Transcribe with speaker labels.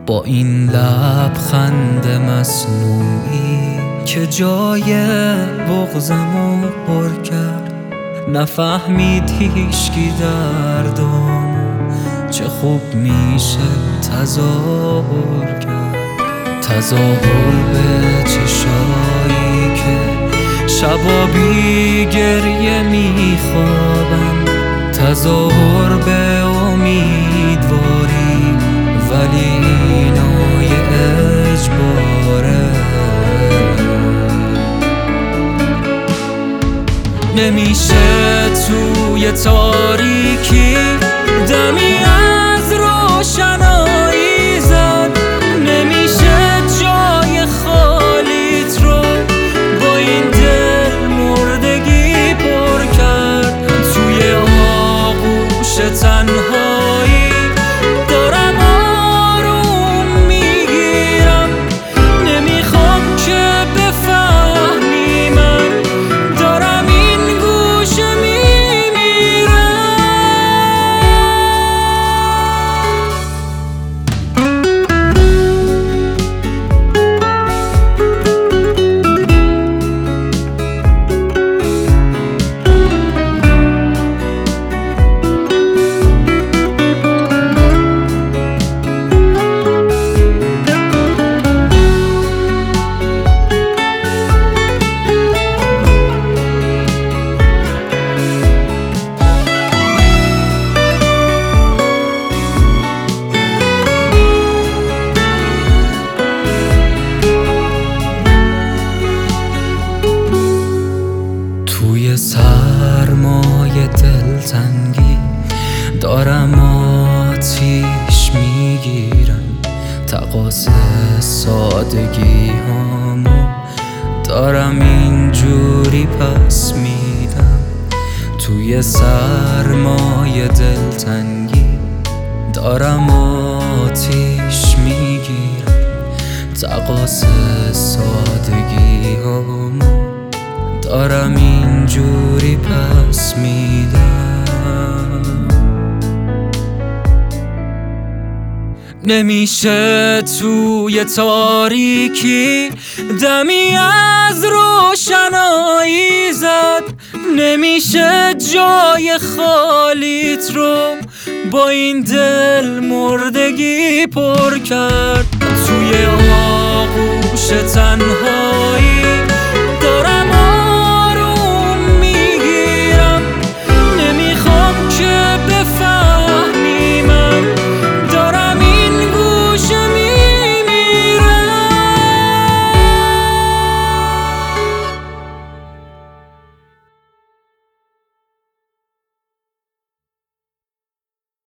Speaker 1: با این لبخند مصنوعی که جای بغضمو پر کرد. نفهمید هیچکی دردامو چه خوب میشه تظاهر کرد. تظاهر به چشایی که شبا بی گریه میخوابن، تظاهر به امیدواری ولی اینو یه اجباره. نمیشه توی تاریکی دمی از روشنایی زد، نمیشه جای خالیت رو با این دل مردگی پر کرد. توی آغوش تنهایی دارم آروم میگیرم، نمیخوام که بفهمی من دارم این گوشه میمیرم. توی سرمای دلتنگی دارم آتیش میگیرم، تقاص سادگی هامو دارم اینجوری پس میدم. توی سرمای دلتنگی دارم آتیش میگیرم، تقاص سادگی هامو دارم اینجوری پس میدم. نمیشه توی تاریکی دمی از روشنایی زد، نمیشه جای خالیت رو با این دل مردگی پر کرد. توی آغوش تنها